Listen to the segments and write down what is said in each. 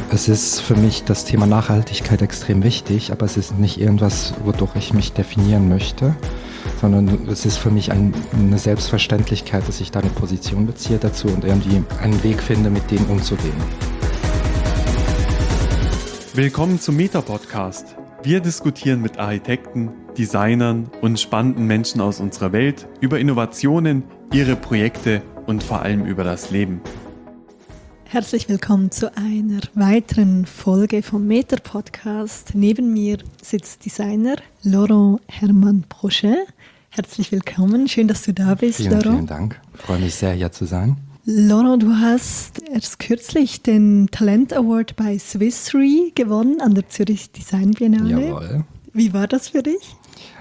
Es ist für mich das Thema Nachhaltigkeit extrem wichtig, aber es ist nicht irgendwas, wodurch ich mich definieren möchte, sondern es ist für mich eine Selbstverständlichkeit, dass ich da eine Position beziehe dazu und irgendwie einen Weg finde, mit dem umzugehen. Willkommen zum Meta-Podcast. Wir diskutieren mit Architekten, Designern und spannenden Menschen aus unserer Welt über Innovationen, ihre Projekte und vor allem über das Leben. Herzlich willkommen zu einer weiteren Folge vom Meta-Podcast. Neben mir sitzt Designer Laurent Hermann Brochet. Herzlich willkommen, schön, dass du da bist, Laurent. Vielen Dank, ich freue mich sehr, hier zu sein. Laurent, du hast erst kürzlich den Talent Award bei Swiss Re gewonnen an der Zürich Design Biennale. Jawohl. Wie war das für dich?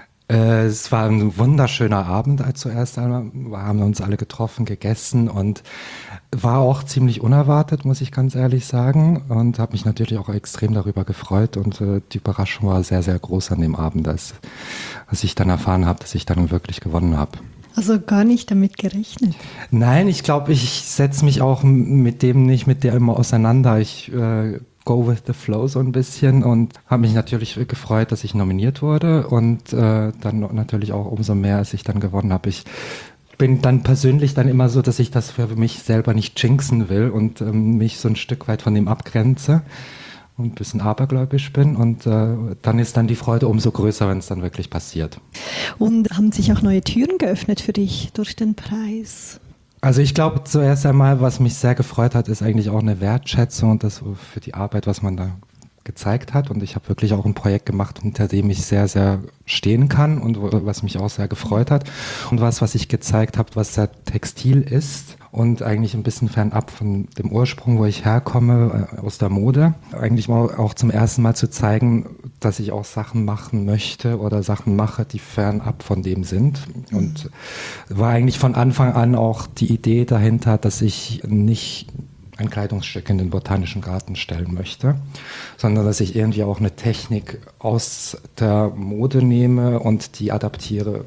Es war ein wunderschöner Abend zuerst einmal. Wir haben uns alle getroffen, gegessen und war auch ziemlich unerwartet, muss ich ganz ehrlich sagen. Und habe mich natürlich auch extrem darüber gefreut. Und die Überraschung war sehr, sehr groß an dem Abend, als ich dann erfahren habe, dass ich dann wirklich gewonnen habe. Also gar nicht damit gerechnet? Nein, ich glaube, ich setze mich auch mit dem immer auseinander. Ich go with the flow so ein bisschen und habe mich natürlich gefreut, dass ich nominiert wurde und dann natürlich auch umso mehr, als ich dann gewonnen habe. Ich bin dann persönlich dann immer so, dass ich das für mich selber nicht jinxen will und mich so ein Stück weit von dem abgrenze und ein bisschen abergläubisch bin und dann ist dann die Freude umso größer, wenn es dann wirklich passiert. Und haben sich auch neue Türen geöffnet für dich durch den Preis? Also ich glaube zuerst einmal, was mich sehr gefreut hat, ist eigentlich auch eine Wertschätzung und das für die Arbeit, was man da gezeigt hat. Und ich habe wirklich auch ein Projekt gemacht, hinter dem ich sehr, sehr stehen kann und was mich auch sehr gefreut hat. Und was ich gezeigt habe, was sehr textil ist und eigentlich ein bisschen fernab von dem Ursprung, wo ich herkomme, aus der Mode. Eigentlich auch zum ersten Mal zu zeigen, dass ich auch Sachen machen möchte oder Sachen mache, die fernab von dem sind. Und war eigentlich von Anfang an auch die Idee dahinter, dass ich nicht ein Kleidungsstück in den Botanischen Garten stellen möchte, sondern dass ich irgendwie auch eine Technik aus der Mode nehme und die adaptiere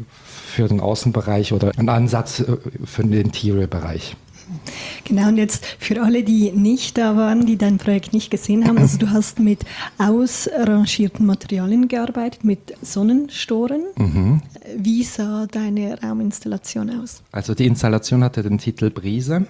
für den Außenbereich oder einen Ansatz für den Interior-Bereich. Genau, und jetzt für alle, die nicht da waren, die dein Projekt nicht gesehen haben, also du hast mit ausrangierten Materialien gearbeitet, mit Sonnenstoren. Mhm. Wie sah deine Rauminstallation aus? Also die Installation hatte den Titel Brise.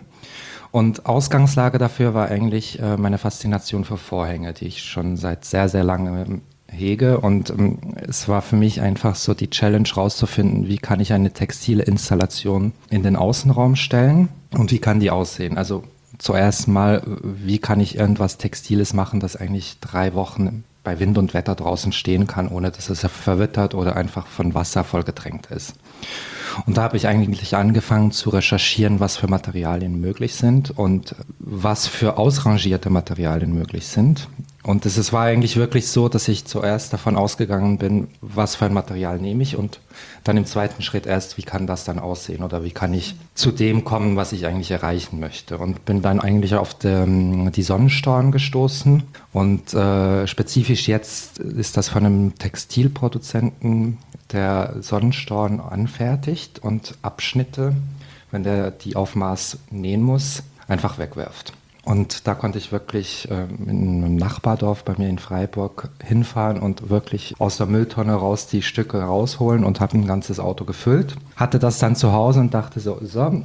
Und Ausgangslage dafür war eigentlich meine Faszination für Vorhänge, die ich schon seit sehr, sehr langem hege. Und es war für mich einfach so die Challenge rauszufinden, wie kann ich eine textile Installation in den Außenraum stellen und wie kann die aussehen. Also zuerst mal, wie kann ich irgendwas Textiles machen, das eigentlich 3 Wochen bei Wind und Wetter draußen stehen kann, ohne dass es verwittert oder einfach von Wasser vollgetränkt ist. Und da habe ich eigentlich angefangen zu recherchieren, was für Materialien möglich sind und was für ausrangierte Materialien möglich sind. Und es war eigentlich wirklich so, dass ich zuerst davon ausgegangen bin, was für ein Material nehme ich und dann im zweiten Schritt erst, wie kann das dann aussehen oder wie kann ich zu dem kommen, was ich eigentlich erreichen möchte. Und bin dann eigentlich auf die Sonnenstoren gestoßen und spezifisch jetzt ist das von einem Textilproduzenten, der Sonnenstoren anfertigt und Abschnitte, wenn der die auf Maß nähen muss, einfach wegwirft. Und da konnte ich wirklich in einem Nachbardorf bei mir in Freiburg hinfahren und wirklich aus der Mülltonne raus die Stücke rausholen und habe ein ganzes Auto gefüllt. Hatte das dann zu Hause und dachte so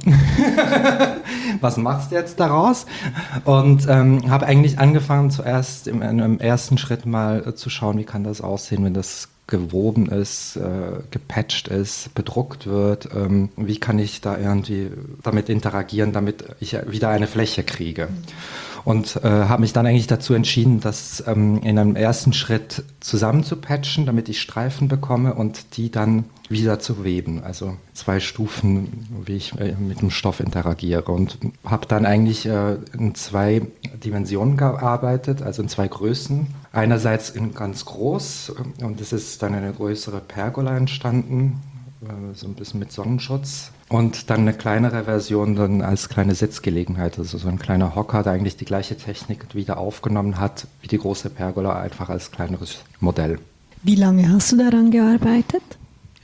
was machst du jetzt daraus? Und habe eigentlich angefangen zuerst im ersten Schritt mal zu schauen, wie kann das aussehen, wenn das gewoben ist, gepatcht ist, bedruckt wird. Wie kann ich da irgendwie damit interagieren, damit ich wieder eine Fläche kriege? Und habe mich dann eigentlich dazu entschieden, das in einem ersten Schritt zusammen zu patchen, damit ich Streifen bekomme und die dann wieder zu weben. Also 2 Stufen, wie ich mit dem Stoff interagiere. Und habe dann eigentlich in 2 Dimensionen gearbeitet, also in 2 Größen. Einerseits in ganz groß und es ist dann eine größere Pergola entstanden, so ein bisschen mit Sonnenschutz. Und dann eine kleinere Version dann als kleine Sitzgelegenheit, also so ein kleiner Hocker, der eigentlich die gleiche Technik wieder aufgenommen hat, wie die große Pergola, einfach als kleineres Modell. Wie lange hast du daran gearbeitet?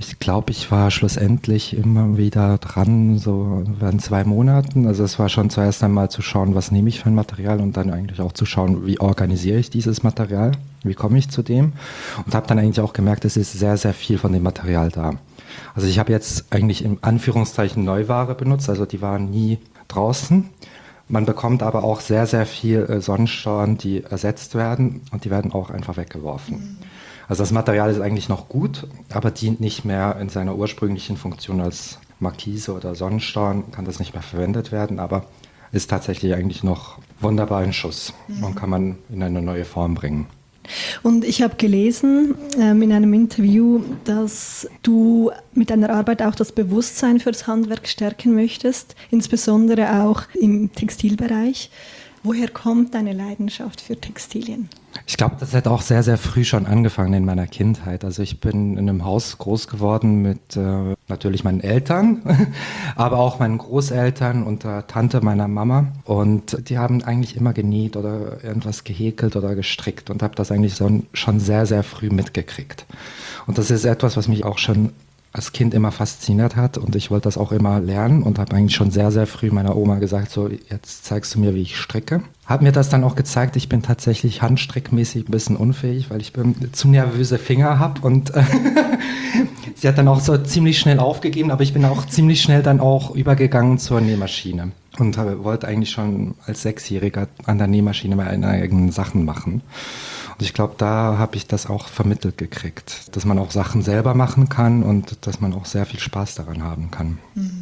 Ich glaube, ich war schlussendlich immer wieder dran, so während 2 Monaten. Also es war schon zuerst einmal zu schauen, was nehme ich für ein Material und dann eigentlich auch zu schauen, wie organisiere ich dieses Material, wie komme ich zu dem. Und habe dann eigentlich auch gemerkt, es ist sehr, sehr viel von dem Material da. Also ich habe jetzt eigentlich in Anführungszeichen Neuware benutzt, also die waren nie draußen. Man bekommt aber auch sehr, sehr viel Sonnenstrahlen, die ersetzt werden und die werden auch einfach weggeworfen. Also das Material ist eigentlich noch gut, aber dient nicht mehr in seiner ursprünglichen Funktion als Markise oder Sonnenstrahlen, kann das nicht mehr verwendet werden, aber ist tatsächlich eigentlich noch wunderbar in Schuss und kann man in eine neue Form bringen. Und ich habe gelesen in einem Interview, dass du mit deiner Arbeit auch das Bewusstsein für das Handwerk stärken möchtest, insbesondere auch im Textilbereich. Woher kommt deine Leidenschaft für Textilien? Ich glaube, das hat auch sehr, sehr früh schon angefangen in meiner Kindheit. Also ich bin in einem Haus groß geworden mit natürlich meinen Eltern, aber auch meinen Großeltern und der Tante meiner Mama. Und die haben eigentlich immer genäht oder irgendwas gehäkelt oder gestrickt und habe das eigentlich schon sehr, sehr früh mitgekriegt. Und das ist etwas, was mich auch schon als Kind immer fasziniert hat und ich wollte das auch immer lernen und habe eigentlich schon sehr, sehr früh meiner Oma gesagt, so jetzt zeigst du mir, wie ich stricke. Habe mir das dann auch gezeigt, ich bin tatsächlich handstrickmäßig ein bisschen unfähig, weil ich zu nervöse Finger habe und sie hat dann auch so ziemlich schnell aufgegeben, aber ich bin auch ziemlich schnell dann auch übergegangen zur Nähmaschine und wollte eigentlich schon als 6-Jähriger an der Nähmaschine meine eigenen Sachen machen. Und ich glaube, da habe ich das auch vermittelt gekriegt, dass man auch Sachen selber machen kann und dass man auch sehr viel Spaß daran haben kann.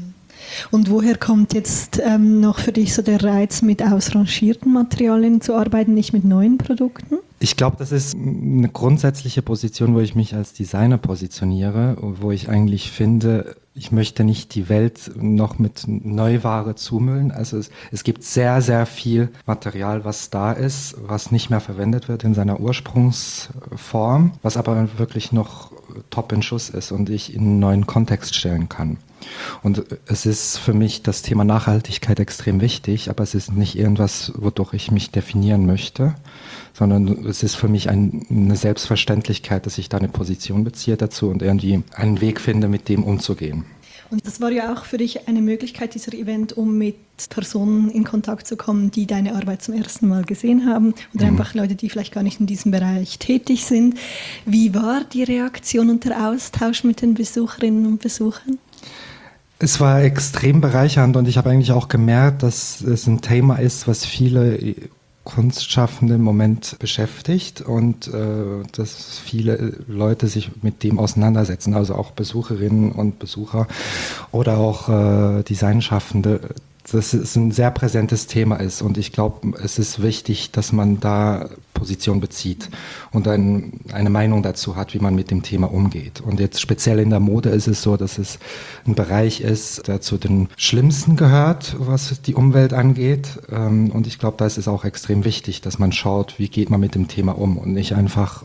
Und woher kommt jetzt noch für dich so der Reiz, mit ausrangierten Materialien zu arbeiten, nicht mit neuen Produkten? Ich glaube, das ist eine grundsätzliche Position, wo ich mich als Designer positioniere, wo ich eigentlich finde, ich möchte nicht die Welt noch mit Neuware zumüllen. Also es gibt sehr, sehr viel Material, was da ist, was nicht mehr verwendet wird in seiner Ursprungsform, was aber wirklich noch top in Schuss ist und ich in einen neuen Kontext stellen kann. Und es ist für mich das Thema Nachhaltigkeit extrem wichtig, aber es ist nicht irgendwas, wodurch ich mich definieren möchte, sondern es ist für mich eine Selbstverständlichkeit, dass ich da eine Position beziehe dazu und irgendwie einen Weg finde, mit dem umzugehen. Und das war ja auch für dich eine Möglichkeit, dieser Event, um mit Personen in Kontakt zu kommen, die deine Arbeit zum ersten Mal gesehen haben oder einfach Leute, die vielleicht gar nicht in diesem Bereich tätig sind. Wie war die Reaktion und der Austausch mit den Besucherinnen und Besuchern? Es war extrem bereichernd und ich habe eigentlich auch gemerkt, dass es ein Thema ist, was viele Kunstschaffende im Moment beschäftigt und dass viele Leute sich mit dem auseinandersetzen, also auch Besucherinnen und Besucher oder auch Designschaffende, dass es ein sehr präsentes Thema ist und ich glaube, es ist wichtig, dass man da Position bezieht und eine Meinung dazu hat, wie man mit dem Thema umgeht. Und jetzt speziell in der Mode ist es so, dass es ein Bereich ist, der zu den Schlimmsten gehört, was die Umwelt angeht. Und ich glaube, da ist es auch extrem wichtig, dass man schaut, wie geht man mit dem Thema um und nicht einfach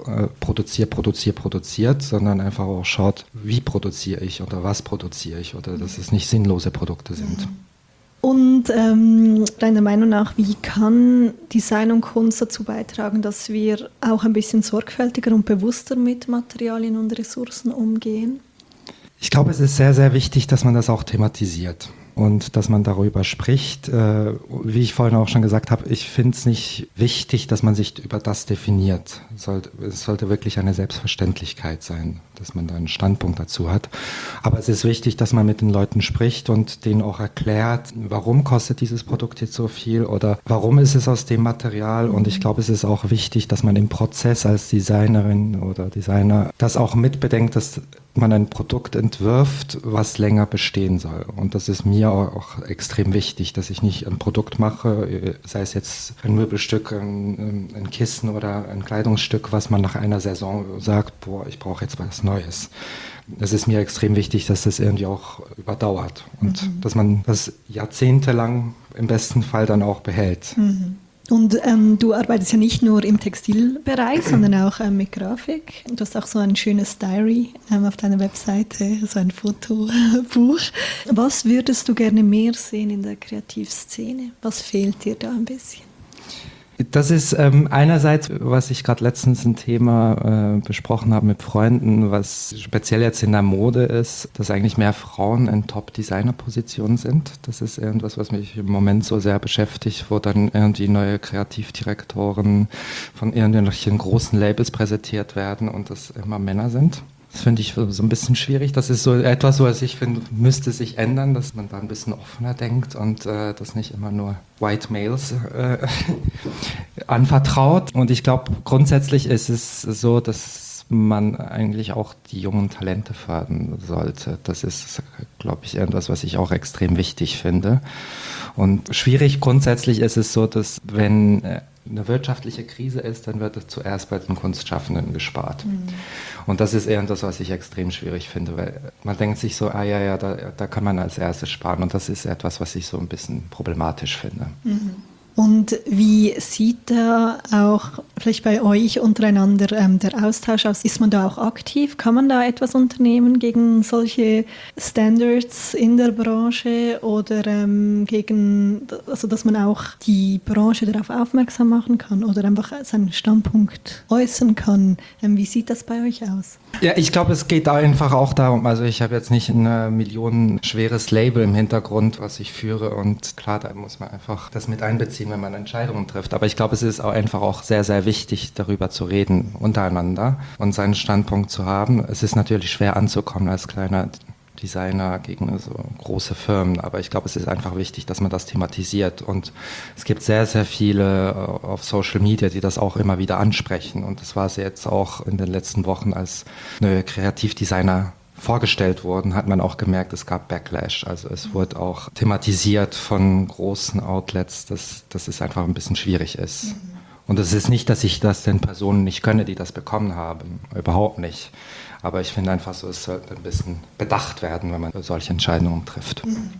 produziert, sondern einfach auch schaut, wie produziere ich oder was produziere ich oder dass es nicht sinnlose Produkte sind. Und deiner Meinung nach, wie kann Design und Kunst dazu beitragen, dass wir auch ein bisschen sorgfältiger und bewusster mit Materialien und Ressourcen umgehen? Ich glaube, es ist sehr, sehr wichtig, dass man das auch thematisiert und dass man darüber spricht. Wie ich vorhin auch schon gesagt habe, ich finde es nicht wichtig, dass man sich über das definiert. Es sollte wirklich eine Selbstverständlichkeit sein, dass man da einen Standpunkt dazu hat. Aber es ist wichtig, dass man mit den Leuten spricht und denen auch erklärt, warum kostet dieses Produkt jetzt so viel oder warum ist es aus dem Material. Und ich glaube, es ist auch wichtig, dass man im Prozess als Designerin oder Designer das auch mitbedenkt, dass man ein Produkt entwirft, was länger bestehen soll. Und das ist mir auch extrem wichtig, dass ich nicht ein Produkt mache, sei es jetzt ein Möbelstück, ein Kissen oder ein Kleidungsstück, was man nach einer Saison sagt, boah, ich brauche jetzt was Neues. Es ist mir extrem wichtig, dass das irgendwie auch überdauert und dass man das jahrzehntelang im besten Fall dann auch behält. Und du arbeitest ja nicht nur im Textilbereich, sondern auch mit Grafik. Du hast auch so ein schönes Diary auf deiner Webseite, so ein Fotobuch. Was würdest du gerne mehr sehen in der Kreativszene? Was fehlt dir da ein bisschen? Das ist einerseits, was ich gerade letztens ein Thema besprochen habe mit Freunden, was speziell jetzt in der Mode ist, dass eigentlich mehr Frauen in Top-Designer-Positionen sind. Das ist irgendwas, was mich im Moment so sehr beschäftigt, wo dann irgendwie neue Kreativdirektoren von irgendwelchen großen Labels präsentiert werden und das immer Männer sind. Das finde ich so ein bisschen schwierig. Das ist so etwas, was ich finde, müsste sich ändern, dass man da ein bisschen offener denkt und das nicht immer nur White Males anvertraut. Und ich glaube, grundsätzlich ist es so, dass man eigentlich auch die jungen Talente fördern sollte. Das ist, glaube ich, irgendwas, was ich auch extrem wichtig finde. Und schwierig grundsätzlich ist es so, dass wenn eine wirtschaftliche Krise ist, dann wird es zuerst bei den Kunstschaffenden gespart. Und das ist irgendwas, was ich extrem schwierig finde, weil man denkt sich so, da kann man als erstes sparen. Und das ist etwas, was ich so ein bisschen problematisch finde. Und wie sieht da auch vielleicht bei euch untereinander der Austausch aus? Ist man da auch aktiv? Kann man da etwas unternehmen gegen solche Standards in der Branche oder also dass man auch die Branche darauf aufmerksam machen kann oder einfach seinen Standpunkt äußern kann? Wie sieht das bei euch aus? Ja, ich glaube, es geht da einfach auch darum, also ich habe jetzt nicht ein millionenschweres Label im Hintergrund, was ich führe und klar, da muss man einfach das mit einbeziehen, wenn man Entscheidungen trifft. Aber ich glaube, es ist auch einfach auch sehr, sehr wichtig, darüber zu reden untereinander und seinen Standpunkt zu haben. Es ist natürlich schwer anzukommen als kleiner Designer gegen so große Firmen, aber ich glaube, es ist einfach wichtig, dass man das thematisiert und es gibt sehr, sehr viele auf Social Media, die das auch immer wieder ansprechen und das war es jetzt auch in den letzten Wochen, als neue Kreativdesigner vorgestellt wurden, hat man auch gemerkt, es gab Backlash. Also es wurde auch thematisiert von großen Outlets, dass es einfach ein bisschen schwierig ist. Und es ist nicht, dass ich das den Personen nicht gönne, die das bekommen haben. Überhaupt nicht. Aber ich finde einfach so, es sollte ein bisschen bedacht werden, wenn man solche Entscheidungen trifft.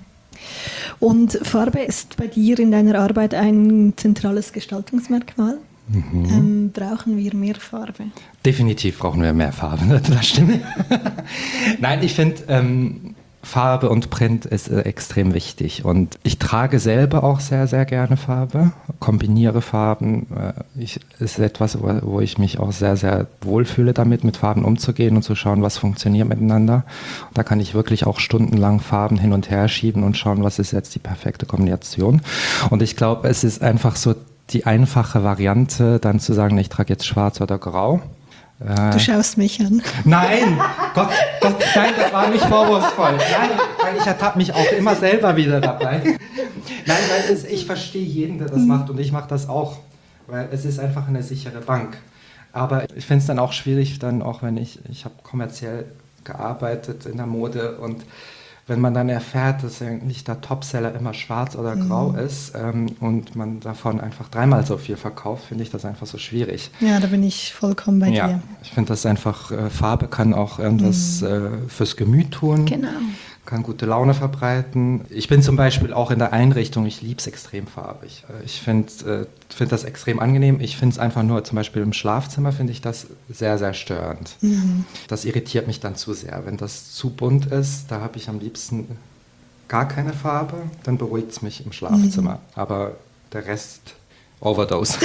Und Farbe ist bei dir in deiner Arbeit ein zentrales Gestaltungsmerkmal? Brauchen wir mehr Farbe? Definitiv brauchen wir mehr Farbe, das stimmt. Nein, ich finde, Farbe und Print ist extrem wichtig und ich trage selber auch sehr, sehr gerne Farbe, kombiniere Farben. Ist etwas, wo ich mich auch sehr, sehr wohlfühle damit, mit Farben umzugehen und zu schauen, was funktioniert miteinander. Da kann ich wirklich auch stundenlang Farben hin und her schieben und schauen, was ist jetzt die perfekte Kombination. Und ich glaube, es ist einfach so die einfache Variante, dann zu sagen, ich trage jetzt schwarz oder grau. Du schaust mich an. Nein, Gott, nein, das war nicht vorwurfsvoll. Nein, weil ich ertappe mich auch immer selber wieder dabei. Nein, weil ich verstehe jeden, der das macht und ich mache das auch, weil es ist einfach eine sichere Bank. Aber ich finde es dann auch schwierig, dann auch wenn ich habe kommerziell gearbeitet in der Mode und wenn man dann erfährt, dass eigentlich der Topseller immer schwarz oder grau ist und man davon einfach dreimal so viel verkauft, finde ich das einfach so schwierig. Ja, da bin ich vollkommen bei dir. Ich finde das einfach, Farbe kann auch irgendwas fürs Gemüt tun. Genau. Kann gute Laune verbreiten. Ich bin zum Beispiel auch in der Einrichtung, ich liebe es extrem farbig. Ich finde das extrem angenehm. Ich finde es einfach nur, zum Beispiel im Schlafzimmer finde ich das sehr, sehr störend. Das irritiert mich dann zu sehr. Wenn das zu bunt ist, da habe ich am liebsten gar keine Farbe, dann beruhigt es mich im Schlafzimmer. Aber der Rest, Overdose.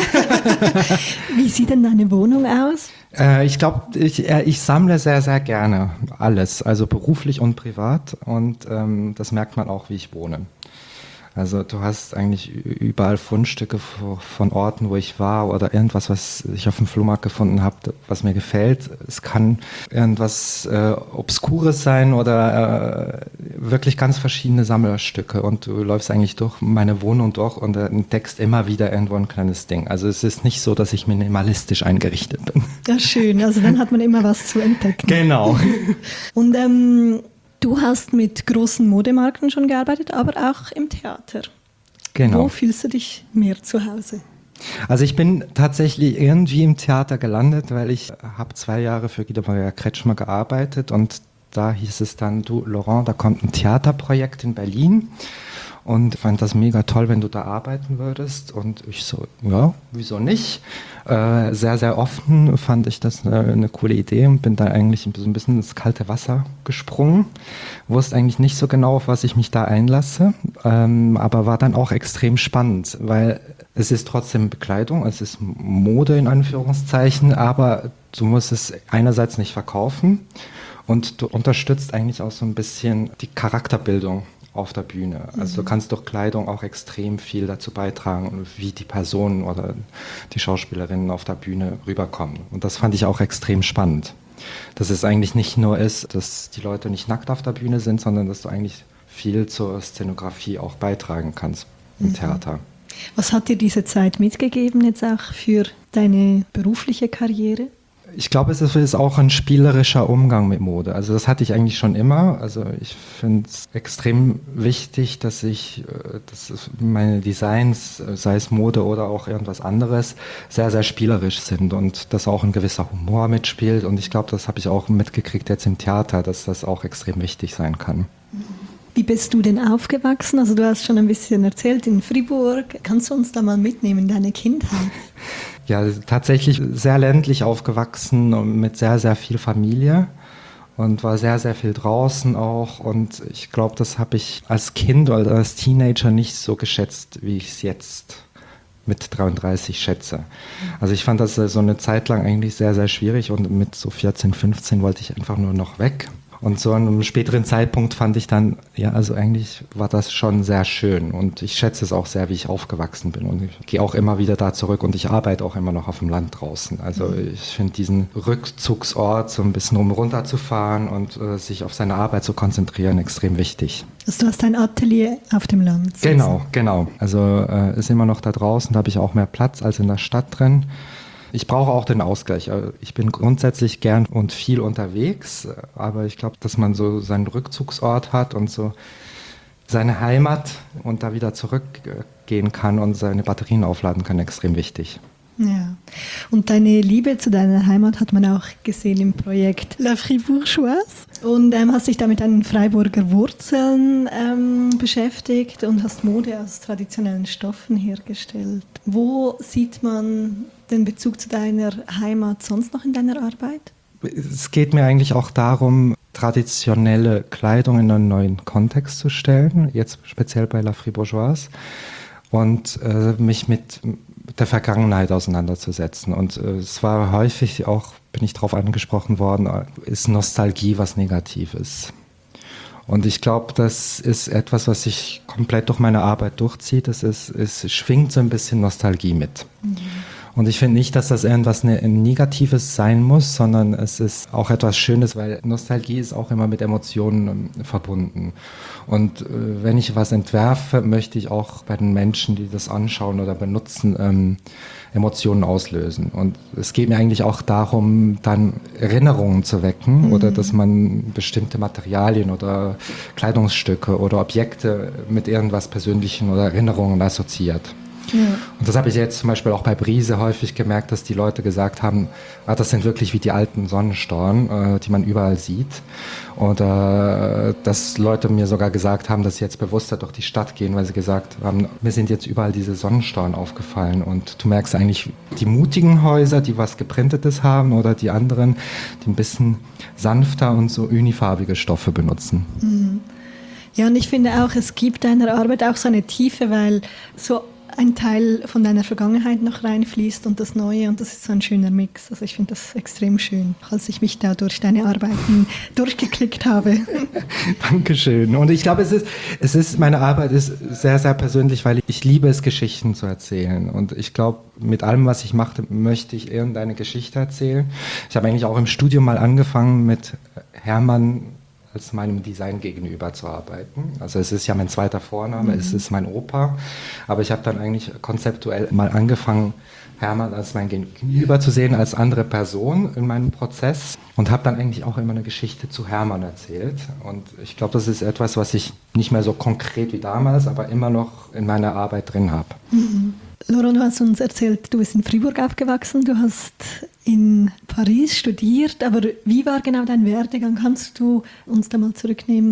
Wie sieht denn deine Wohnung aus? Ich glaube, ich sammle sehr, sehr gerne alles, also beruflich und privat und das merkt man auch, wie ich wohne. Also du hast eigentlich überall Fundstücke von Orten, wo ich war oder irgendwas, was ich auf dem Flohmarkt gefunden habe, was mir gefällt. Es kann irgendwas Obskures sein oder wirklich ganz verschiedene Sammlerstücke und du läufst eigentlich durch meine Wohnung durch und entdeckst immer wieder irgendwo ein kleines Ding. Also es ist nicht so, dass ich minimalistisch eingerichtet bin. Ja, schön. Also dann hat man immer was zu entdecken. Genau. Und du hast mit großen Modemarken schon gearbeitet, aber auch im Theater. Genau. Wo fühlst du dich mehr zu Hause? Also ich bin tatsächlich irgendwie im Theater gelandet, weil ich habe 2 Jahre für Guido Maria Kretschmer gearbeitet und da hieß es dann, du Laurent, da kommt ein Theaterprojekt in Berlin und fand das mega toll, wenn du da arbeiten würdest. Und ich so, ja, wieso nicht? Sehr, sehr offen fand ich das eine coole Idee und bin da eigentlich so ein bisschen ins kalte Wasser gesprungen. Wusste eigentlich nicht so genau, auf was ich mich da einlasse, aber war dann auch extrem spannend, weil es ist trotzdem Bekleidung, es ist Mode in Anführungszeichen, aber du musst es einerseits nicht verkaufen und du unterstützt eigentlich auch so ein bisschen die Charakterbildung auf der Bühne. Also du kannst durch Kleidung auch extrem viel dazu beitragen, wie die Personen oder die Schauspielerinnen auf der Bühne rüberkommen. Und das fand ich auch extrem spannend. Dass es eigentlich nicht nur ist, dass die Leute nicht nackt auf der Bühne sind, sondern dass du eigentlich viel zur Szenografie auch beitragen kannst im Theater. Was hat dir diese Zeit mitgegeben jetzt auch für deine berufliche Karriere? Ich glaube, es ist auch ein spielerischer Umgang mit Mode. Also das hatte ich eigentlich schon immer. Also ich finde es extrem wichtig, dass meine Designs, sei es Mode oder auch irgendwas anderes, sehr, sehr spielerisch sind und dass auch ein gewisser Humor mitspielt. Und ich glaube, das habe ich auch mitgekriegt jetzt im Theater, dass das auch extrem wichtig sein kann. Wie bist du denn aufgewachsen? Also du hast schon ein bisschen erzählt in Fribourg. Kannst du uns da mal mitnehmen in deine Kindheit? Ja, tatsächlich sehr ländlich aufgewachsen und mit sehr, sehr viel Familie und war sehr, sehr viel draußen auch. Und ich glaube, das habe ich als Kind oder als Teenager nicht so geschätzt, wie ich es jetzt mit 33 schätze. Also ich fand das so eine Zeit lang eigentlich sehr, sehr schwierig und mit so 14, 15 wollte ich einfach nur noch weg. Und so an einem späteren Zeitpunkt fand ich dann, ja, also eigentlich war das schon sehr schön und ich schätze es auch sehr, wie ich aufgewachsen bin und ich gehe auch immer wieder da zurück und ich arbeite auch immer noch auf dem Land draußen. Also ich finde diesen Rückzugsort, so ein bisschen runterzufahren und sich auf seine Arbeit zu konzentrieren, extrem wichtig. Also du hast ein Atelier auf dem Land. Genau. Also ist immer noch da draußen, da habe ich auch mehr Platz als in der Stadt drin. Ich brauche auch den Ausgleich. Ich bin grundsätzlich gern und viel unterwegs, aber ich glaube, dass man so seinen Rückzugsort hat und so seine Heimat und da wieder zurückgehen kann und seine Batterien aufladen kann, extrem wichtig. Ja, und deine Liebe zu deiner Heimat hat man auch gesehen im Projekt La Fribourgeoise und hast dich da mit deinen Freiburger Wurzeln beschäftigt und hast Mode aus traditionellen Stoffen hergestellt. Wo sieht man den Bezug zu deiner Heimat sonst noch in deiner Arbeit? Es geht mir eigentlich auch darum, traditionelle Kleidung in einen neuen Kontext zu stellen, jetzt speziell bei La Fribourgeoise und mich mit der Vergangenheit auseinanderzusetzen. Und es war häufig auch, bin ich darauf angesprochen worden, ist Nostalgie was Negatives. Und ich glaube, das ist etwas, was sich komplett durch meine Arbeit durchzieht. Es schwingt so ein bisschen Nostalgie mit. Und ich finde nicht, dass das irgendwas Negatives sein muss, sondern es ist auch etwas Schönes, weil Nostalgie ist auch immer mit Emotionen verbunden. Und wenn ich was entwerfe, möchte ich auch bei den Menschen, die das anschauen oder benutzen, Emotionen auslösen. Und es geht mir eigentlich auch darum, dann Erinnerungen zu wecken oder dass man bestimmte Materialien oder Kleidungsstücke oder Objekte mit irgendwas Persönlichen oder Erinnerungen assoziiert. Ja. Und das habe ich jetzt zum Beispiel auch bei Brise häufig gemerkt, dass die Leute gesagt haben, das sind wirklich wie die alten Sonnenstoren, die man überall sieht. Oder dass Leute mir sogar gesagt haben, dass sie jetzt bewusster durch die Stadt gehen, weil sie gesagt haben, mir sind jetzt überall diese Sonnenstoren aufgefallen. Und du merkst eigentlich, die mutigen Häuser, die was Geprintetes haben oder die anderen, die ein bisschen sanfter und so unifarbige Stoffe benutzen. Ja, und ich finde auch, es gibt deiner Arbeit auch so eine Tiefe, weil so ein Teil von deiner Vergangenheit noch reinfließt und das Neue und das ist so ein schöner Mix. Also ich finde das extrem schön, als ich mich da durch deine Arbeiten durchgeklickt habe. Dankeschön. Und ich glaube, meine Arbeit ist sehr, sehr persönlich, weil ich liebe es, Geschichten zu erzählen. Und ich glaube, mit allem, was ich mache, möchte ich irgendeine Geschichte erzählen. Ich habe eigentlich auch im Studium mal angefangen mit Hermann als meinem Design gegenüber zu arbeiten. Also es ist ja mein zweiter Vorname, es ist mein Opa, aber ich habe dann eigentlich konzeptuell mal angefangen, Hermann als mein Gegenüber zu sehen, als andere Person in meinem Prozess und habe dann eigentlich auch immer eine Geschichte zu Hermann erzählt. Und ich glaube, das ist etwas, was ich nicht mehr so konkret wie damals, aber immer noch in meiner Arbeit drin habe. Laurent, du hast uns erzählt, du bist in Fribourg aufgewachsen, du hast in Paris studiert, aber wie war genau dein Werdegang? Kannst du uns da mal zurücknehmen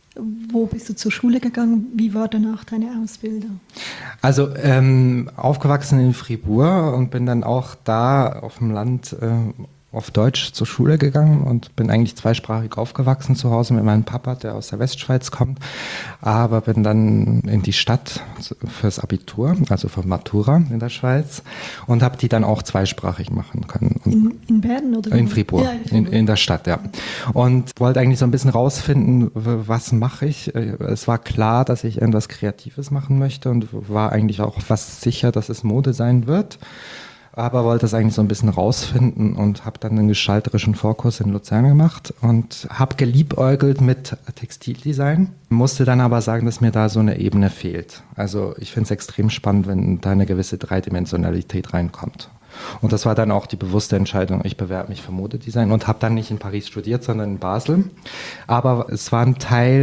Wo bist du zur Schule gegangen? Wie war danach deine Ausbildung? Also aufgewachsen in Fribourg und bin dann auch da auf dem Land auf Deutsch zur Schule gegangen und bin eigentlich zweisprachig aufgewachsen zu Hause mit meinem Papa, der aus der Westschweiz kommt, aber bin dann in die Stadt fürs Abitur, also für Matura in der Schweiz und habe die dann auch zweisprachig machen können. In Bern oder? In Fribourg, ja, in Fribourg. In der Stadt, ja. Und wollte eigentlich so ein bisschen rausfinden, was mache ich. Es war klar, dass ich irgendwas Kreatives machen möchte und war eigentlich auch fast sicher, dass es Mode sein wird. Aber wollte das eigentlich so ein bisschen rausfinden und habe dann einen gestalterischen Vorkurs in Luzern gemacht und habe geliebäugelt mit Textildesign, musste dann aber sagen, dass mir da so eine Ebene fehlt. Also ich finde es extrem spannend, wenn da eine gewisse Dreidimensionalität reinkommt. Und das war dann auch die bewusste Entscheidung, ich bewerbe mich für Modedesign und habe dann nicht in Paris studiert, sondern in Basel. Aber es war ein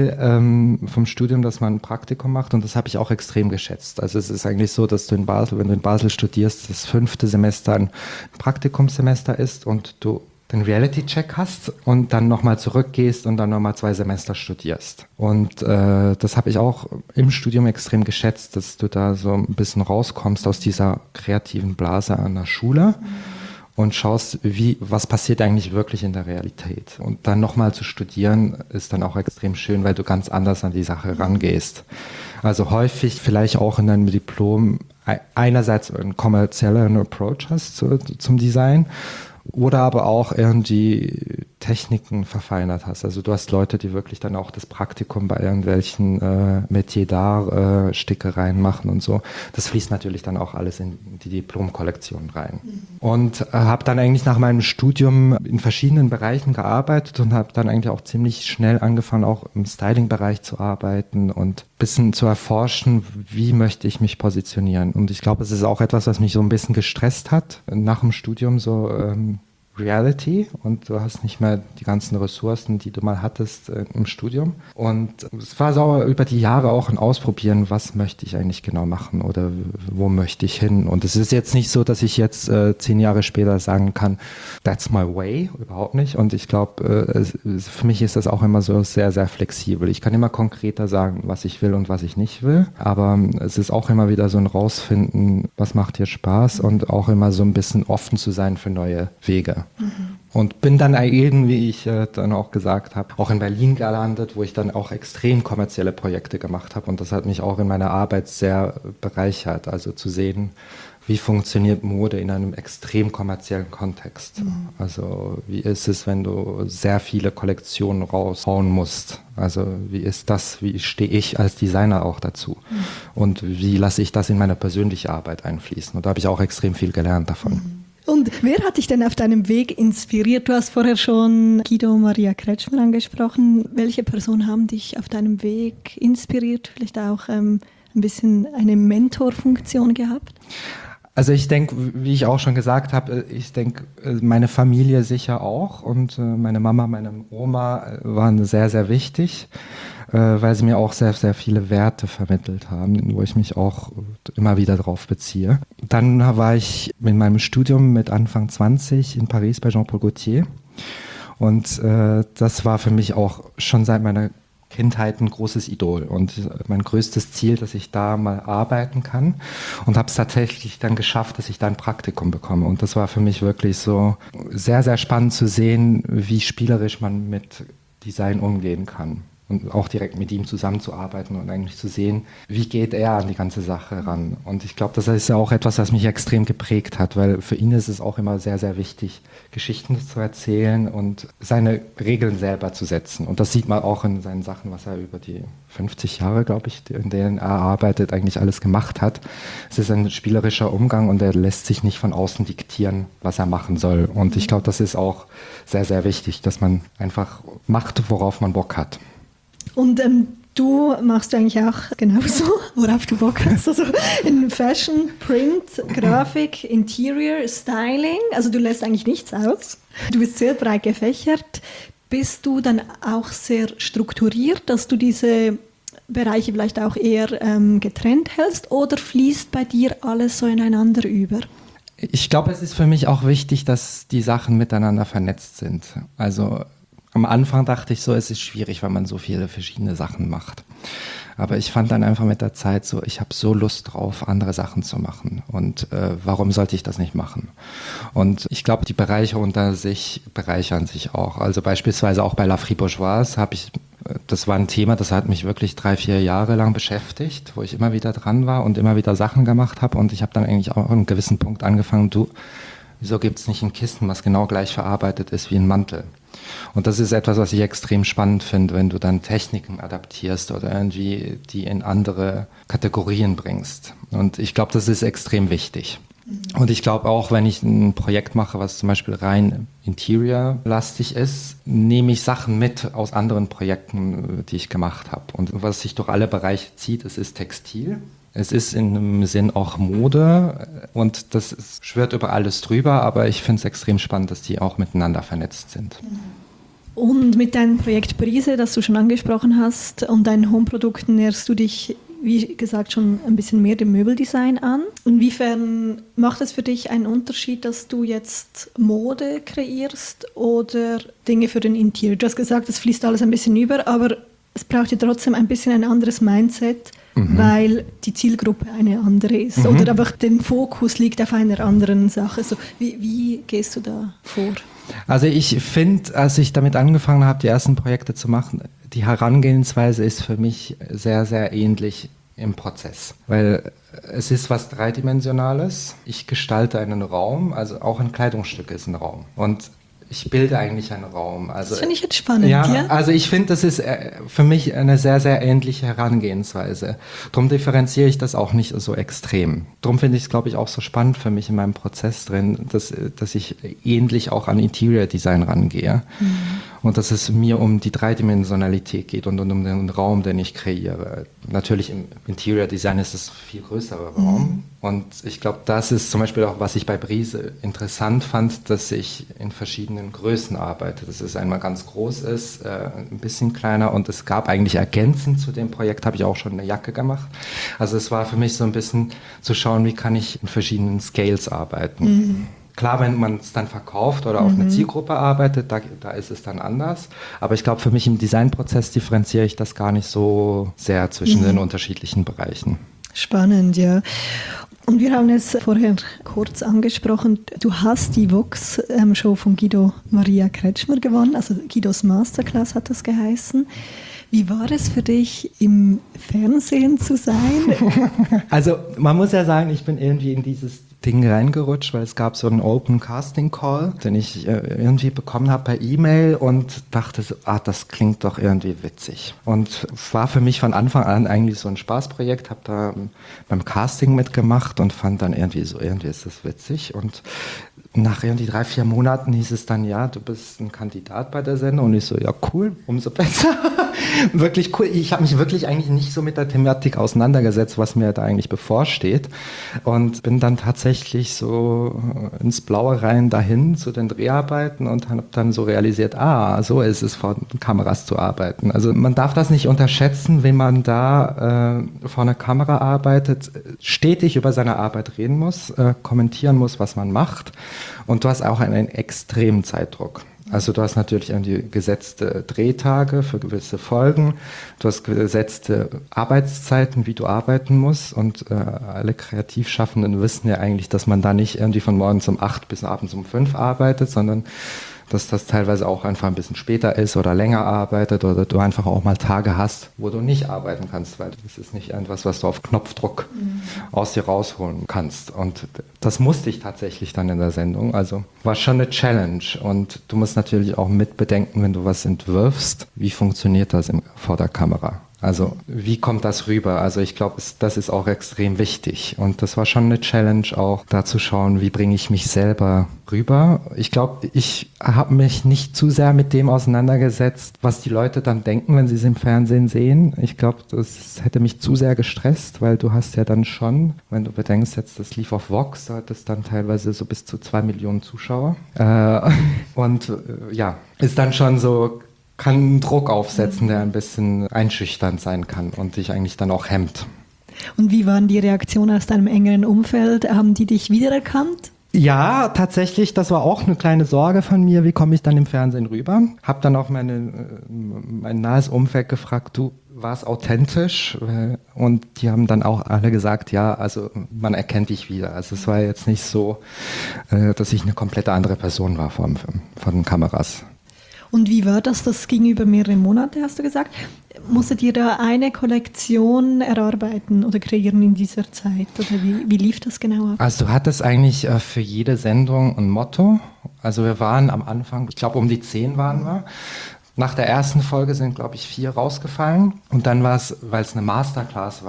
Teil vom Studium, dass man ein Praktikum macht und das habe ich auch extrem geschätzt. Also es ist eigentlich so, dass du in Basel, wenn du in Basel studierst, das 5. Semester ein Praktikumssemester ist und du den Reality-Check hast und dann nochmal zurückgehst und dann nochmal 2 Semester studierst. Und das habe ich auch im Studium extrem geschätzt, dass du da so ein bisschen rauskommst aus dieser kreativen Blase an der Schule und schaust, was passiert eigentlich wirklich in der Realität. Und dann nochmal zu studieren ist dann auch extrem schön, weil du ganz anders an die Sache rangehst. Also häufig vielleicht auch in deinem Diplom einerseits einen kommerziellen Approach hast zum Design, oder aber auch irgendwie Techniken verfeinert hast. Also du hast Leute, die wirklich dann auch das Praktikum bei irgendwelchen Métier d'Art Stickereien machen und so. Das fließt natürlich dann auch alles in die Diplomkollektion rein. Und habe dann eigentlich nach meinem Studium in verschiedenen Bereichen gearbeitet und habe dann eigentlich auch ziemlich schnell angefangen, auch im Styling-Bereich zu arbeiten und ein bisschen zu erforschen, wie möchte ich mich positionieren. Und ich glaube, es ist auch etwas, was mich so ein bisschen gestresst hat nach dem Studium, so Reality, und du hast nicht mehr die ganzen Ressourcen, die du mal hattest im Studium. Und es war so über die Jahre auch ein Ausprobieren, was möchte ich eigentlich genau machen oder wo möchte ich hin. Und es ist jetzt nicht so, dass ich jetzt 10 Jahre später sagen kann, that's my way, überhaupt nicht. Und ich glaube, für mich ist das auch immer so sehr, sehr flexibel. Ich kann immer konkreter sagen, was ich will und was ich nicht will. Aber es ist auch immer wieder so ein Rausfinden, was macht dir Spaß, und auch immer so ein bisschen offen zu sein für neue Wege. Und bin dann eben, wie ich dann auch gesagt habe, auch in Berlin gelandet, wo ich dann auch extrem kommerzielle Projekte gemacht habe. Und das hat mich auch in meiner Arbeit sehr bereichert. Also zu sehen, wie funktioniert Mode in einem extrem kommerziellen Kontext. Also wie ist es, wenn du sehr viele Kollektionen raushauen musst? Also wie stehe ich als Designer auch dazu? Und wie lasse ich das in meine persönliche Arbeit einfließen? Und da habe ich auch extrem viel gelernt davon. Und wer hat dich denn auf deinem Weg inspiriert? Du hast vorher schon Guido Maria Kretschmer angesprochen. Welche Personen haben dich auf deinem Weg inspiriert? Vielleicht auch ein bisschen eine Mentorfunktion gehabt? Also ich denke, wie ich auch schon gesagt habe, ich denke, meine Familie sicher auch, und meine Mama, meine Oma waren sehr, sehr wichtig, weil sie mir auch sehr, sehr viele Werte vermittelt haben, wo ich mich auch immer wieder drauf beziehe. Dann war ich in meinem Studium mit Anfang 20 in Paris bei Jean-Paul Gaultier, und das war für mich auch schon seit meiner Kindheit ein großes Idol und mein größtes Ziel, dass ich da mal arbeiten kann, und habe es tatsächlich dann geschafft, dass ich da ein Praktikum bekomme, und das war für mich wirklich so sehr, sehr spannend zu sehen, wie spielerisch man mit Design umgehen kann und auch direkt mit ihm zusammenzuarbeiten und eigentlich zu sehen, wie geht er an die ganze Sache ran. Und ich glaube, das ist ja auch etwas, was mich extrem geprägt hat, weil für ihn ist es auch immer sehr, sehr wichtig, Geschichten zu erzählen und seine Regeln selber zu setzen. Und das sieht man auch in seinen Sachen, was er über die 50 Jahre, glaube ich, in denen er arbeitet, eigentlich alles gemacht hat. Es ist ein spielerischer Umgang, und er lässt sich nicht von außen diktieren, was er machen soll. Und ich glaube, das ist auch sehr, sehr wichtig, dass man einfach macht, worauf man Bock hat. Und du machst eigentlich auch genauso, worauf du Bock hast. Also in Fashion, Print, Grafik, Interior, Styling. Also du lässt eigentlich nichts aus. Du bist sehr breit gefächert. Bist du dann auch sehr strukturiert, dass du diese Bereiche vielleicht auch eher getrennt hältst, oder fließt bei dir alles so ineinander über? Ich glaube, es ist für mich auch wichtig, dass die Sachen miteinander vernetzt sind. Also am Anfang dachte ich so, es ist schwierig, weil man so viele verschiedene Sachen macht. Aber ich fand dann einfach mit der Zeit so, ich habe so Lust drauf, andere Sachen zu machen. Und warum sollte ich das nicht machen? Und ich glaube, die Bereiche unter sich bereichern sich auch. Also beispielsweise auch bei La Fribourgeoise das war ein Thema, das hat mich wirklich 3-4 Jahre lang beschäftigt, wo ich immer wieder dran war und immer wieder Sachen gemacht habe. Und ich habe dann eigentlich auch an einem gewissen Punkt angefangen, wieso gibt es nicht ein Kissen, was genau gleich verarbeitet ist wie ein Mantel? Und das ist etwas, was ich extrem spannend finde, wenn du dann Techniken adaptierst oder irgendwie die in andere Kategorien bringst. Und ich glaube, das ist extrem wichtig. Und ich glaube auch, wenn ich ein Projekt mache, was zum Beispiel rein Interior-lastig ist, nehme ich Sachen mit aus anderen Projekten, die ich gemacht habe. Und was sich durch alle Bereiche zieht, es ist Textil. Es ist in einem Sinn auch Mode und schwirrt über alles drüber, aber ich finde es extrem spannend, dass die auch miteinander vernetzt sind. Und mit deinem Projekt Brise, das du schon angesprochen hast, und deinen Home-Produkten näherst du dich, wie gesagt, schon ein bisschen mehr dem Möbeldesign an. Inwiefern macht es für dich einen Unterschied, dass du jetzt Mode kreierst oder Dinge für den Interior? Du hast gesagt, es fließt alles ein bisschen über, aber es braucht ja trotzdem ein bisschen ein anderes Mindset, weil die Zielgruppe eine andere ist. Oder einfach der Fokus liegt auf einer anderen Sache. So, wie gehst du da vor? Also ich finde, als ich damit angefangen habe, die ersten Projekte zu machen, die Herangehensweise ist für mich sehr, sehr ähnlich im Prozess. Weil es ist was Dreidimensionales. Ich gestalte einen Raum, also auch ein Kleidungsstück ist ein Raum. Und ich bilde eigentlich einen Raum. Also, das finde ich jetzt spannend, ja? Ja, also ich finde, das ist für mich eine sehr, sehr ähnliche Herangehensweise. Darum differenziere ich das auch nicht so extrem. Darum finde ich es, glaube ich, auch so spannend für mich in meinem Prozess drin, dass ich ähnlich auch an Interior Design rangehe. Und dass es mir um die Dreidimensionalität geht und um den Raum, den ich kreiere. Natürlich im Interior Design ist es ein viel größerer Raum. Und ich glaube, das ist zum Beispiel auch, was ich bei Brise interessant fand, dass ich in verschiedenen Größen arbeite. Dass es einmal ganz groß ist, ein bisschen kleiner, und es gab eigentlich ergänzend zu dem Projekt, habe ich auch schon eine Jacke gemacht. Also es war für mich so ein bisschen zu schauen, wie kann ich in verschiedenen Scales arbeiten. Klar, wenn man es dann verkauft oder auf eine Zielgruppe arbeitet, da ist es dann anders. Aber ich glaube, für mich im Designprozess differenziere ich das gar nicht so sehr zwischen den unterschiedlichen Bereichen. Spannend, ja. Und wir haben es vorher kurz angesprochen, du hast die Vox-Show von Guido Maria Kretschmer gewonnen, also Guidos Masterclass hat das geheißen. Wie war es für dich, im Fernsehen zu sein? Also man muss ja sagen, ich bin irgendwie in dieses Ding reingerutscht, weil es gab so einen Open Casting Call, den ich irgendwie bekommen habe per E-Mail und dachte so, das klingt doch irgendwie witzig. Und war für mich von Anfang an eigentlich so ein Spaßprojekt, habe da beim Casting mitgemacht und fand dann irgendwie ist das witzig. Und nach irgendwie 3-4 Monaten hieß es dann, ja, du bist ein Kandidat bei der Sendung. Und ich so, ja, cool, umso besser. Wirklich cool. Ich habe mich wirklich eigentlich nicht so mit der Thematik auseinandergesetzt, was mir da eigentlich bevorsteht. Und bin dann tatsächlich so ins Blaue rein dahin zu den Dreharbeiten und habe dann so realisiert, so ist es, vor Kameras zu arbeiten. Also man darf das nicht unterschätzen, wenn man da vor einer Kamera arbeitet, stetig über seine Arbeit reden muss, kommentieren muss, was man macht. Und du hast auch einen extremen Zeitdruck. Also du hast natürlich irgendwie gesetzte Drehtage für gewisse Folgen, du hast gesetzte Arbeitszeiten, wie du arbeiten musst, und alle Kreativschaffenden wissen ja eigentlich, dass man da nicht irgendwie von morgens um 8 bis abends um 5 arbeitet, sondern dass das teilweise auch einfach ein bisschen später ist oder länger arbeitet oder du einfach auch mal Tage hast, wo du nicht arbeiten kannst, weil das ist nicht etwas, was du auf Knopfdruck aus dir rausholen kannst. Und das musste ich tatsächlich dann in der Sendung. Also war schon eine Challenge, und du musst natürlich auch mitbedenken, wenn du was entwirfst, wie funktioniert das vor der Kamera? Also wie kommt das rüber? Also ich glaube, das ist auch extrem wichtig, und das war schon eine Challenge auch, da zu schauen, wie bringe ich mich selber rüber. Ich glaube, ich habe mich nicht zu sehr mit dem auseinandergesetzt, was die Leute dann denken, wenn sie es im Fernsehen sehen. Ich glaube, das hätte mich zu sehr gestresst, weil du hast ja dann schon, wenn du bedenkst, jetzt das lief auf Vox, da hat es dann teilweise so bis zu 2 Millionen Zuschauer. Ist dann schon so, kann einen Druck aufsetzen, der ein bisschen einschüchternd sein kann und dich eigentlich dann auch hemmt. Und wie waren die Reaktionen aus deinem engeren Umfeld? Haben die dich wiedererkannt? Ja, tatsächlich, das war auch eine kleine Sorge von mir, wie komme ich dann im Fernsehen rüber? Hab dann auch mein nahes Umfeld gefragt, du, war's authentisch? Und die haben dann auch alle gesagt, ja, also man erkennt dich wieder. Also es war jetzt nicht so, dass ich eine komplett andere Person war von den Kameras. Und wie war das? Das ging über mehrere Monate, hast du gesagt. Musstet ihr da eine Kollektion erarbeiten oder kreieren in dieser Zeit? Oder wie lief das genau ab? Also du hattest eigentlich für jede Sendung ein Motto. Also wir waren am Anfang, ich glaube um die 10 waren wir. Nach der ersten Folge sind, glaube ich, 4 rausgefallen. Und dann war es, weil es eine Masterclass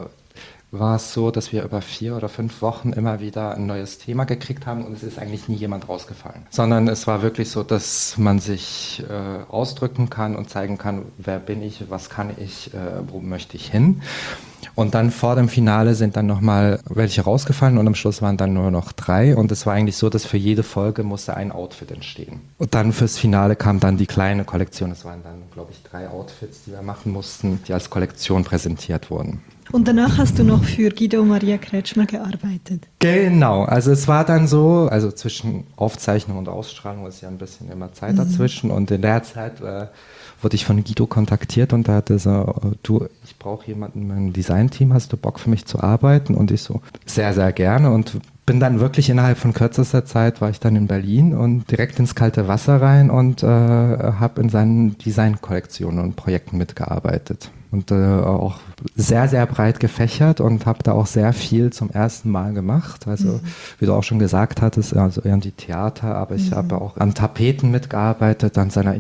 war es so, dass wir über 4 oder 5 Wochen immer wieder ein neues Thema gekriegt haben und es ist eigentlich nie jemand rausgefallen. Sondern es war wirklich so, dass man sich ausdrücken kann und zeigen kann, wer bin ich, was kann ich, wo möchte ich hin. Und dann vor dem Finale sind dann nochmal welche rausgefallen und am Schluss waren dann nur noch 3. Und es war eigentlich so, dass für jede Folge musste ein Outfit entstehen. Und dann fürs Finale kam dann die kleine Kollektion. Es waren dann, glaube ich, 3 Outfits, die wir machen mussten, die als Kollektion präsentiert wurden. Und danach hast du noch für Guido Maria Kretschmer gearbeitet. Genau, also es war dann so, also zwischen Aufzeichnung und Ausstrahlung ist ja ein bisschen immer Zeit dazwischen und in der Zeit wurde ich von Guido kontaktiert und da hatte so, du, ich brauche jemanden in meinem Designteam, hast du Bock für mich zu arbeiten? Und ich so, sehr, sehr gerne und bin dann wirklich innerhalb von kürzester Zeit war ich dann in Berlin und direkt ins kalte Wasser rein und habe in seinen Designkollektionen und Projekten mitgearbeitet. Und auch sehr, sehr breit gefächert und habe da auch sehr viel zum ersten Mal gemacht. Also wie du auch schon gesagt hattest, also eher an die Theater, aber ich habe auch an Tapeten mitgearbeitet, an seiner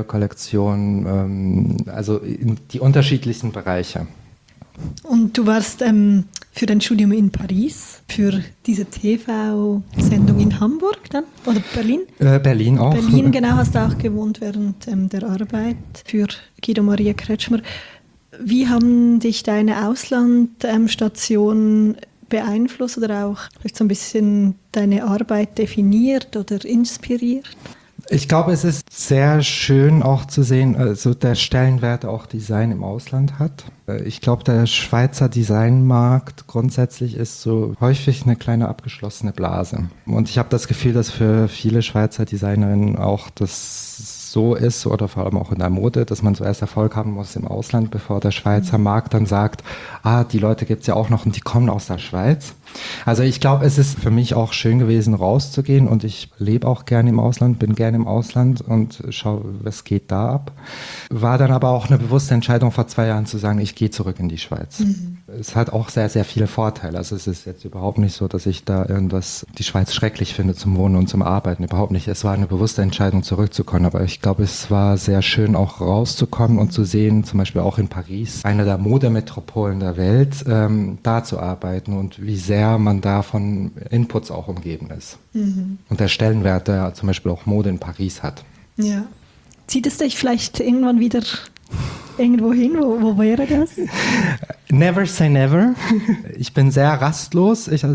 Interiorkollektion, also in die unterschiedlichsten Bereiche. Und du warst für dein Studium in Paris, für diese TV-Sendung in Hamburg dann? Oder Berlin? Berlin auch. Berlin, genau, hast du auch gewohnt während der Arbeit für Guido Maria Kretschmer. Wie haben dich deine Auslandsstationen beeinflusst oder auch vielleicht so ein bisschen deine Arbeit definiert oder inspiriert? Ich glaube, es ist sehr schön auch zu sehen, also der Stellenwert auch Design im Ausland hat. Ich glaube, der Schweizer Designmarkt grundsätzlich ist so häufig eine kleine abgeschlossene Blase. Und ich habe das Gefühl, dass für viele Schweizer Designerinnen auch das so ist oder vor allem auch in der Mode, dass man zuerst Erfolg haben muss im Ausland, bevor der Schweizer Markt dann sagt, die Leute gibt's ja auch noch und die kommen aus der Schweiz. Also ich glaube, es ist für mich auch schön gewesen, rauszugehen und ich lebe auch gerne im Ausland, bin gerne im Ausland und schaue, was geht da ab. War dann aber auch eine bewusste Entscheidung vor 2 Jahren zu sagen, ich gehe zurück in die Schweiz. Es hat auch sehr, sehr viele Vorteile. Also es ist jetzt überhaupt nicht so, dass ich da die Schweiz schrecklich finde zum Wohnen und zum Arbeiten. Überhaupt nicht. Es war eine bewusste Entscheidung, zurückzukommen. Aber ich glaube, es war sehr schön, auch rauszukommen und zu sehen, zum Beispiel auch in Paris, eine der Modemetropolen der Welt, da zu arbeiten und wie sehr man da von Inputs auch umgeben ist. Und der Stellenwert, der zum Beispiel auch Mode in Paris hat. Ja. Zieht es dich vielleicht irgendwann wieder irgendwo hin? Wo wäre das? Never say never. Ich bin sehr rastlos. Ich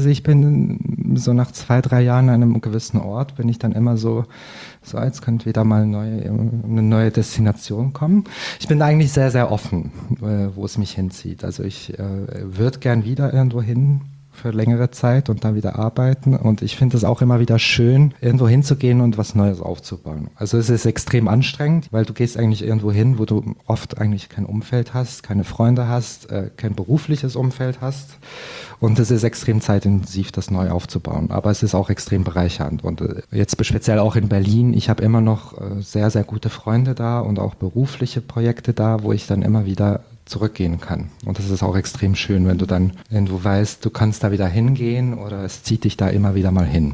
bin so nach 2-3 Jahren an einem gewissen Ort, bin ich dann immer so jetzt könnte wieder mal eine neue Destination kommen. Ich bin eigentlich sehr, sehr offen, wo es mich hinzieht. Also ich würde gern wieder irgendwo hin für längere Zeit und dann wieder arbeiten. Und ich finde es auch immer wieder schön, irgendwo hinzugehen und was Neues aufzubauen. Also es ist extrem anstrengend, weil du gehst eigentlich irgendwo hin, wo du oft eigentlich kein Umfeld hast, keine Freunde hast, kein berufliches Umfeld hast. Und es ist extrem zeitintensiv, das neu aufzubauen. Aber es ist auch extrem bereichernd. Und jetzt speziell auch in Berlin, ich habe immer noch sehr, sehr gute Freunde da und auch berufliche Projekte da, wo ich dann immer wieder zurückgehen kann. Und das ist auch extrem schön, wenn du weißt, du kannst da wieder hingehen oder es zieht dich da immer wieder mal hin.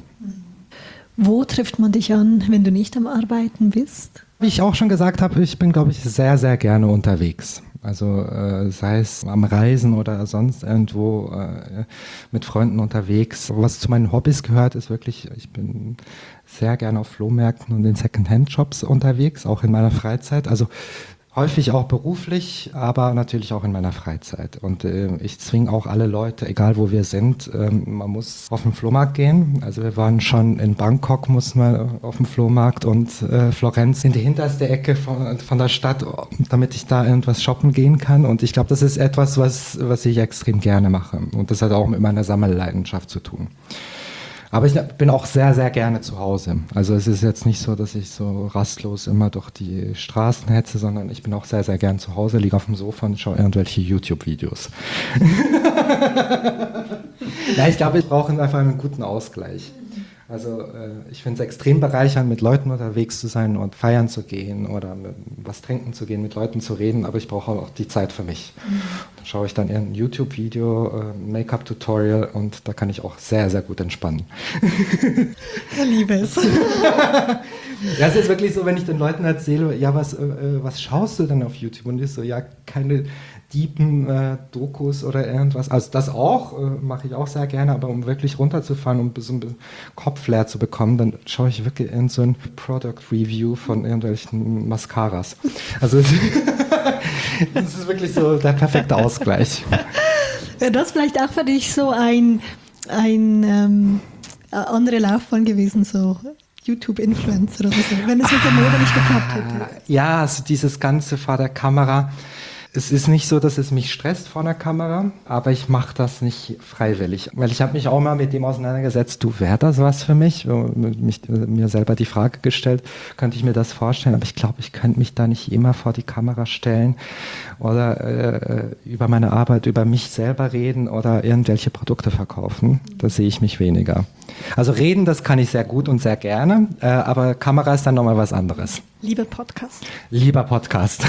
Wo trifft man dich an, wenn du nicht am Arbeiten bist? Wie ich auch schon gesagt habe, ich bin, glaube ich, sehr, sehr gerne unterwegs. Also sei es am Reisen oder sonst irgendwo mit Freunden unterwegs. Was zu meinen Hobbys gehört, ist wirklich, ich bin sehr gerne auf Flohmärkten und in Secondhand-Shops unterwegs, auch in meiner Freizeit. Also häufig auch beruflich, aber natürlich auch in meiner Freizeit. Und ich zwinge auch alle Leute, egal wo wir sind, man muss auf den Flohmarkt gehen. Also wir waren schon in Bangkok, mussten wir auf dem Flohmarkt und Florenz in die hinterste Ecke von der Stadt, damit ich da irgendwas shoppen gehen kann. Und ich glaube, das ist etwas, was ich extrem gerne mache. Und das hat auch mit meiner Sammelleidenschaft zu tun. Aber ich bin auch sehr, sehr gerne zu Hause. Also es ist jetzt nicht so, dass ich so rastlos immer durch die Straßen hetze, sondern ich bin auch sehr, sehr gern zu Hause, liege auf dem Sofa und schaue irgendwelche YouTube-Videos. Ja, ich glaube, ich brauche einfach einen guten Ausgleich. Also ich finde es extrem bereichernd, mit Leuten unterwegs zu sein und feiern zu gehen oder was trinken zu gehen, mit Leuten zu reden, aber ich brauche auch die Zeit für mich. Dann schaue ich dann irgendein YouTube-Video, Make-up-Tutorial und da kann ich auch sehr, sehr gut entspannen. Ich liebe es. Ja, es ist wirklich so, wenn ich den Leuten erzähle, ja, was schaust du denn auf YouTube? Und ich so, ja, keine deepen Dokus oder irgendwas. Also das auch, mache ich auch sehr gerne, aber um wirklich runterzufahren, um so ein Kopf leer zu bekommen, dann schaue ich wirklich in so ein Product Review von irgendwelchen Mascaras. Also das ist wirklich so der perfekte Ausgleich. Das ist vielleicht auch für dich so ein andere Laufbahn gewesen, so YouTube-Influencer oder so, wenn es mit der Mode nicht geklappt hätte. Ja, also dieses Ganze vor der Kamera. Es ist nicht so, dass es mich stresst vor der Kamera, aber ich mache das nicht freiwillig. Weil ich habe mich auch mal mit dem auseinandergesetzt, wäre das was für mich? Mir selber die Frage gestellt, könnte ich mir das vorstellen? Aber ich glaube, ich könnte mich da nicht immer vor die Kamera stellen oder über meine Arbeit, über mich selber reden oder irgendwelche Produkte verkaufen. Da sehe ich mich weniger. Also reden, das kann ich sehr gut und sehr gerne, aber Kamera ist dann nochmal was anderes. Lieber Podcast. Lieber Podcast.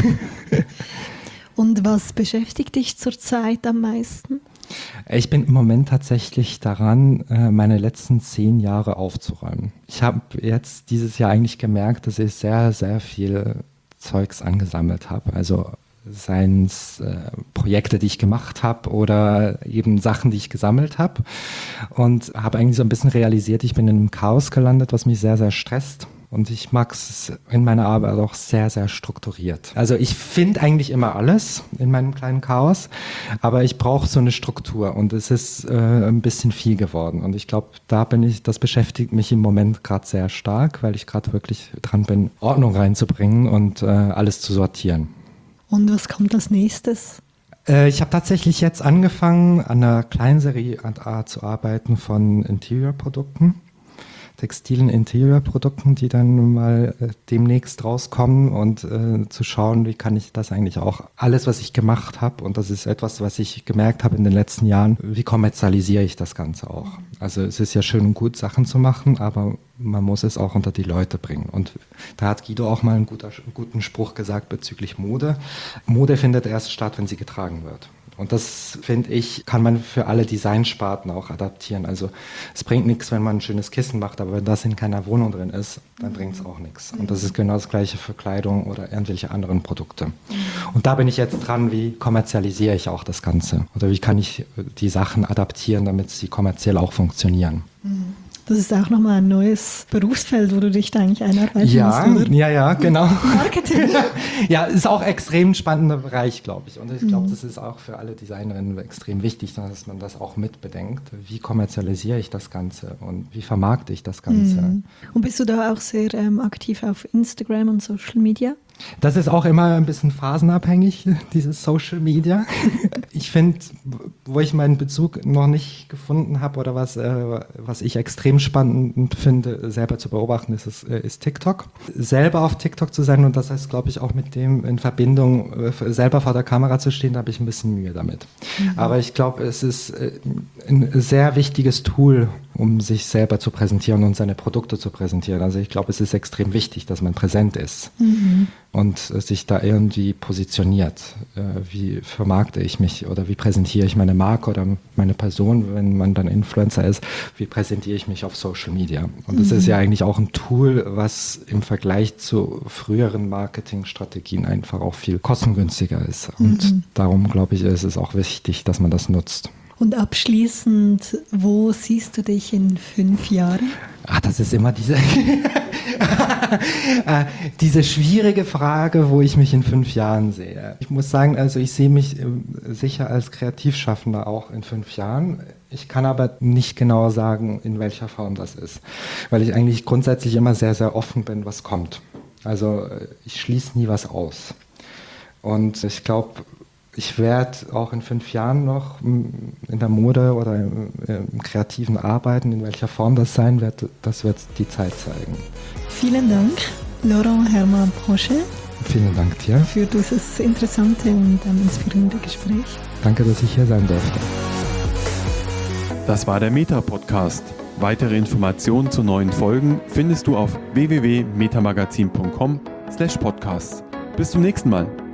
Und was beschäftigt dich zurzeit am meisten? Ich bin im Moment tatsächlich daran, meine letzten 10 Jahre aufzuräumen. Ich habe jetzt dieses Jahr eigentlich gemerkt, dass ich sehr, sehr viel Zeugs angesammelt habe. Also seien es Projekte, die ich gemacht habe oder eben Sachen, die ich gesammelt habe. Und habe eigentlich so ein bisschen realisiert, ich bin in einem Chaos gelandet, was mich sehr, sehr stresst. Und ich mag es in meiner Arbeit auch sehr, sehr strukturiert. Also ich finde eigentlich immer alles in meinem kleinen Chaos, aber ich brauche so eine Struktur und es ist ein bisschen viel geworden. Und ich glaube, das beschäftigt mich im Moment gerade sehr stark, weil ich gerade wirklich dran bin, Ordnung reinzubringen und alles zu sortieren. Und was kommt als nächstes? Ich habe tatsächlich jetzt angefangen, an einer Kleinserie zu arbeiten von Interior-Produkten. Textilen Interior-Produkten, die dann mal demnächst rauskommen und zu schauen, wie kann ich das eigentlich auch, alles, was ich gemacht habe, und das ist etwas, was ich gemerkt habe in den letzten Jahren, wie kommerzialisiere ich das Ganze auch? Also es ist ja schön und gut, Sachen zu machen, aber man muss es auch unter die Leute bringen. Und da hat Guido auch mal einen guten Spruch gesagt bezüglich Mode. Mode findet erst statt, wenn sie getragen wird. Und das, finde ich, kann man für alle Designsparten auch adaptieren. Also es bringt nichts, wenn man ein schönes Kissen macht, aber wenn das in keiner Wohnung drin ist, dann bringt es auch nichts. Und das ist genau das Gleiche für Kleidung oder irgendwelche anderen Produkte. Und da bin ich jetzt dran, wie kommerzialisiere ich auch das Ganze? Oder wie kann ich die Sachen adaptieren, damit sie kommerziell auch funktionieren? Das ist auch nochmal ein neues Berufsfeld, wo du dich da eigentlich einarbeiten musst, oder? Ja, genau. Marketing. Ja, ist auch extrem spannender Bereich, glaube ich. Und ich glaube, das ist auch für alle Designerinnen extrem wichtig, dass man das auch mitbedenkt. Wie kommerzialisiere ich das Ganze und wie vermarkte ich das Ganze? Und bist du da auch sehr aktiv auf Instagram und Social Media? Das ist auch immer ein bisschen phasenabhängig, dieses Social Media. Ich finde, wo ich meinen Bezug noch nicht gefunden habe oder was ich extrem spannend finde, selber zu beobachten, ist TikTok. Selber auf TikTok zu sein und das heißt, glaube ich, auch mit dem in Verbindung, selber vor der Kamera zu stehen, da habe ich ein bisschen Mühe damit. Aber ich glaube, es ist ein sehr wichtiges Tool, um sich selber zu präsentieren und seine Produkte zu präsentieren. Also ich glaube, es ist extrem wichtig, dass man präsent ist und sich da irgendwie positioniert. Wie vermarkte ich mich oder wie präsentiere ich meine Marke oder meine Person, wenn man dann Influencer ist, wie präsentiere ich mich auf Social Media? Und das ist ja eigentlich auch ein Tool, was im Vergleich zu früheren Marketingstrategien einfach auch viel kostengünstiger ist. Und darum, glaube ich, ist es auch wichtig, dass man das nutzt. Und abschließend, wo siehst du dich in 5 Jahren? Das ist immer diese schwierige Frage, wo ich mich in 5 Jahren sehe. Ich muss sagen, also ich sehe mich sicher als Kreativschaffender auch in 5 Jahren. Ich kann aber nicht genau sagen, in welcher Form das ist, weil ich eigentlich grundsätzlich immer sehr, sehr offen bin, was kommt. Also ich schließe nie was aus. Und ich glaube, ich werde auch in 5 Jahren noch in der Mode oder im kreativen Arbeiten, in welcher Form das sein wird, das wird die Zeit zeigen. Vielen Dank, Laurent Hermann Brochet. Vielen Dank dir. Für dieses interessante und inspirierende Gespräch. Danke, dass ich hier sein durfte. Das war der Meta-Podcast. Weitere Informationen zu neuen Folgen findest du auf www.metamagazin.com/podcast. Bis zum nächsten Mal.